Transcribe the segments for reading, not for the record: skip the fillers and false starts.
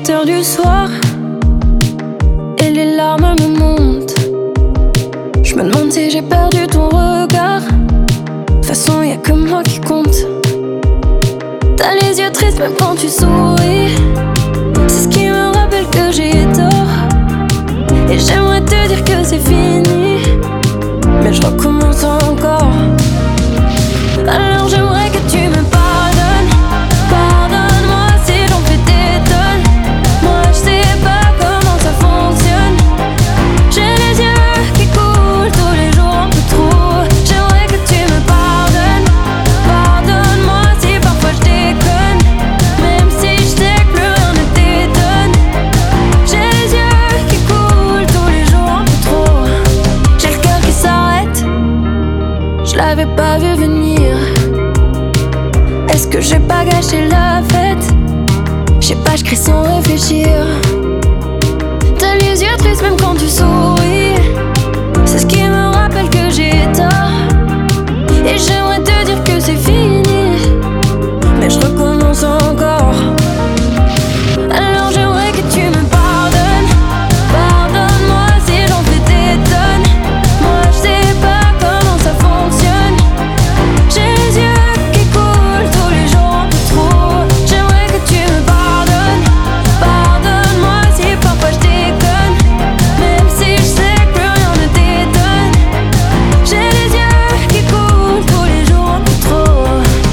8h du soir et les larmes me montent. Je me demande si j'ai perdu ton regard. De toute façon y'a que moi qui compte. T'as les yeux tristes même quand tu souris. C'est ce qui me rappelle que j'ai tort. Et j'aimerais te dire que c'est fini, mais je recommence encore. Alors j'aimerais que tu me pardonnes. Pardonne-moi si j'en fais des tonnes. Moi je sais pas comment ça fonctionne. J'ai les yeux qui coulent tous les jours un peu trop. J'aimerais que tu me pardonnes. Pardonne-moi si parfois je déconne, même si je sais que plus rien ne t'étonne. J'ai les yeux qui coulent tous les jours un peu trop. J'ai le cœur qui s'arrête, je l'avais pas vu venir. Est-ce que j'ai pas gâché la fête? Je sais pas, je crie sans réfléchir. T'as les yeux tristes même quand tu souris. C'est ce qui me rappelle que j'ai tort. Et j'aimerais te dire que c'est fini, mais je recommence encore. Alors j'aimerais que tu me pardonnes. Pardonne-moi si j'en fais des tonnes. Moi je sais pas comment ça fonctionne. J'ai les yeux qui coulent tous les jours un peu trop. J'aimerais que tu me pardonnes. Pardonne-moi si parfois je déconne, même si je sais que plus rien ne t'étonne. J'ai les yeux qui coulent tous les jours un peu trop.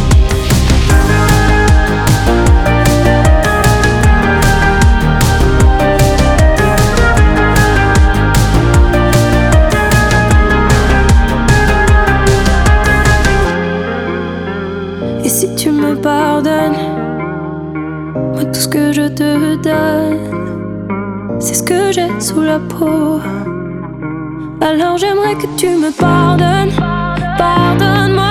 Et si tu me pardonnes, moi tout ce que je te donne, c'est ce que j'ai sous la peau. Alors j'aimerais que tu me pardonnes. Pardonne-moi